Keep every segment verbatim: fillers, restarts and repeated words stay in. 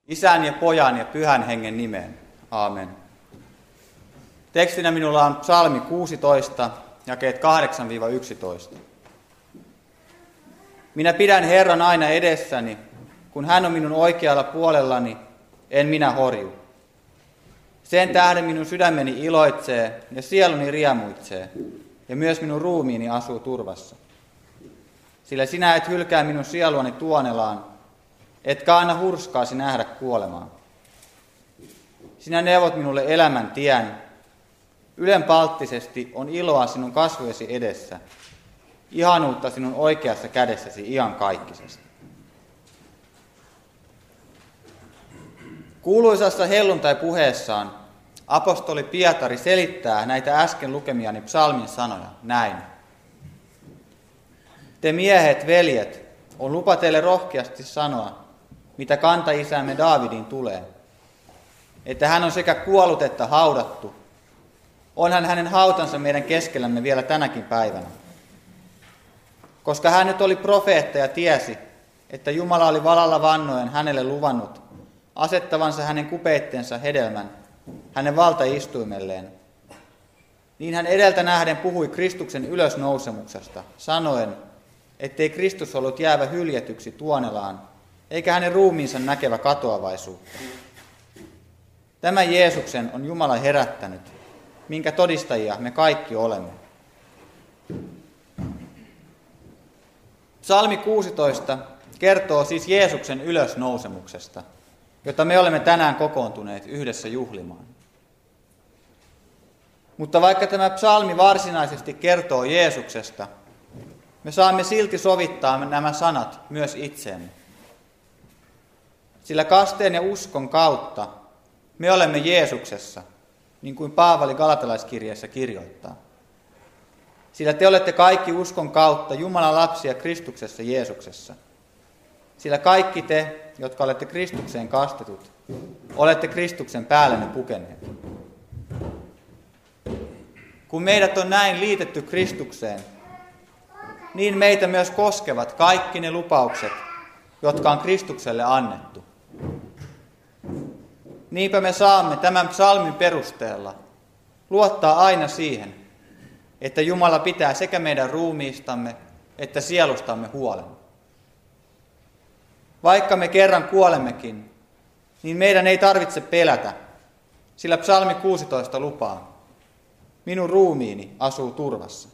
Isän ja Pojan ja Pyhän Hengen nimeen. Aamen. Tekstinä minulla on psalmi kuusitoista, jakeet kahdeksan yksitoista. Minä pidän Herran aina edessäni, kun hän on minun oikealla puolellani, en minä horju. Sen tähden minun sydämeni iloitsee ja sieluni riemuitsee, ja myös minun ruumiini asuu turvassa. Sillä sinä et hylkää minun sieluani tuonelaan, etkä anna hurskaasi nähdä kuolemaa. Sinä neuvot minulle elämän tien. Ylenpalttisesti on iloa sinun kasvojesi edessä, ihanuutta sinun oikeassa kädessäsi iankaikkisesti. Kuuluisassa helluntai-puheessaan apostoli Pietari selittää näitä äsken lukemiani psalmin sanoja näin. Te miehet, veljet, on lupa teille rohkeasti sanoa, mitä kantaisämme Daavidin tulee, että hän on sekä kuollut että haudattu. Onhan hänen hautansa meidän keskellämme vielä tänäkin päivänä. Koska hän nyt oli profeetta ja tiesi, että Jumala oli valalla vannoen hänelle luvannut asettavansa hänen kupeitteensa hedelmän hänen valtaistuimelleen, niin hän edeltä nähden puhui Kristuksen ylösnousemuksesta, sanoen, ettei Kristus ollut jäävä hyljetyksi tuonelaan, eikä hänen ruumiinsa näkevä katoavaisuutta. Tämän Jeesuksen on Jumala herättänyt, minkä todistajia me kaikki olemme. Psalmi kuusitoista kertoo siis Jeesuksen ylösnousemuksesta, jota me olemme tänään kokoontuneet yhdessä juhlimaan. Mutta vaikka tämä psalmi varsinaisesti kertoo Jeesuksesta, me saamme silti sovittaa nämä sanat myös itseemme. Sillä kasteen ja uskon kautta me olemme Jeesuksessa, niin kuin Paavali Galatalaiskirjeessä kirjoittaa. Sillä te olette kaikki uskon kautta Jumalan lapsia Kristuksessa Jeesuksessa. Sillä kaikki te, jotka olette Kristukseen kastetut, olette Kristuksen päällenne pukeneet. Kun meidät on näin liitetty Kristukseen, niin meitä myös koskevat kaikki ne lupaukset, jotka on Kristukselle annettu. Niinpä me saamme tämän psalmin perusteella luottaa aina siihen, että Jumala pitää sekä meidän ruumiistamme että sielustamme huolen. Vaikka me kerran kuolemmekin, niin meidän ei tarvitse pelätä, sillä psalmi kuusitoista lupaa, minun ruumiini asuu turvassa.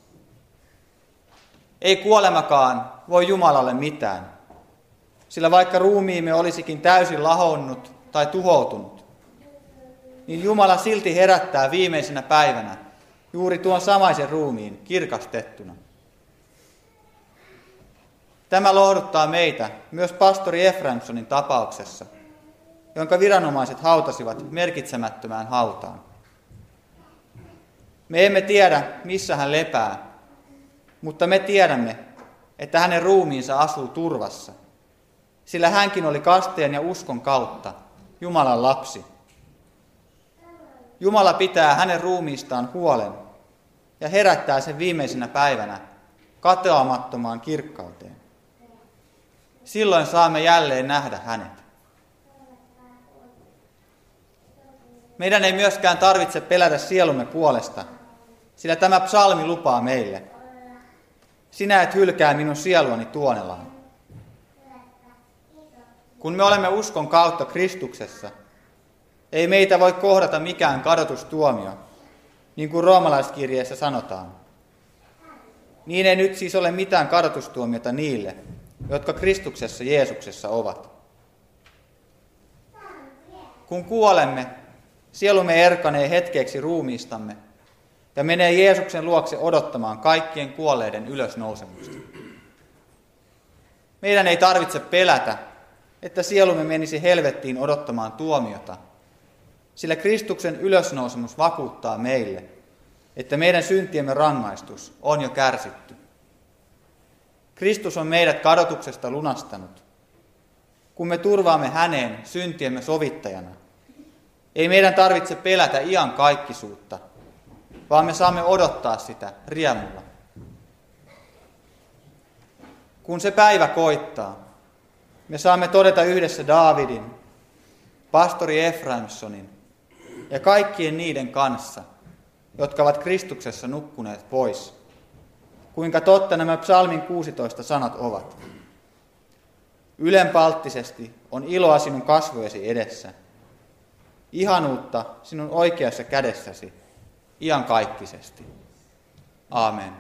Ei kuolemakaan voi Jumalalle mitään, sillä vaikka ruumiimme olisikin täysin lahonnut tai tuhoutunut, niin Jumala silti herättää viimeisenä päivänä juuri tuon samaisen ruumiin kirkastettuna. Tämä lohduttaa meitä myös pastori Efraimsonin tapauksessa, jonka viranomaiset hautasivat merkitsemättömään hautaan. Me emme tiedä, missä hän lepää, mutta me tiedämme, että hänen ruumiinsa asuu turvassa, sillä hänkin oli kasteen ja uskon kautta Jumalan lapsi. Jumala pitää hänen ruumiistaan huolen ja herättää sen viimeisenä päivänä katoamattomaan kirkkauteen. Silloin saamme jälleen nähdä hänet. Meidän ei myöskään tarvitse pelätä sielumme puolesta, sillä tämä psalmi lupaa meille. Sinä et hylkää minun sieluani tuonelaan. Kun me olemme uskon kautta Kristuksessa, ei meitä voi kohdata mikään kadotustuomio, niin kuin roomalaiskirjeessä sanotaan. Niin ei nyt siis ole mitään kadotustuomiota niille, jotka Kristuksessa Jeesuksessa ovat. Kun kuolemme, sielumme erkanee hetkeksi ruumiistamme ja menee Jeesuksen luokse odottamaan kaikkien kuolleiden ylösnousemusta. Meidän ei tarvitse pelätä, että sielumme menisi helvettiin odottamaan tuomiota, sillä Kristuksen ylösnousemus vakuuttaa meille, että meidän syntiemme rangaistus on jo kärsitty. Kristus on meidät kadotuksesta lunastanut. Kun me turvaamme häneen syntiemme sovittajana, ei meidän tarvitse pelätä iankaikkisuutta, vaan me saamme odottaa sitä riemulla. Kun se päivä koittaa, me saamme todeta yhdessä Daavidin, pastori Efraimsonin ja kaikkien niiden kanssa, jotka ovat Kristuksessa nukkuneet pois. Kuinka totta nämä psalmin kuusitoista sanat ovat. Ylenpalttisesti on iloa sinun kasvojesi edessä. Ihanuutta sinun oikeassa kädessäsi iankaikkisesti. Aamen.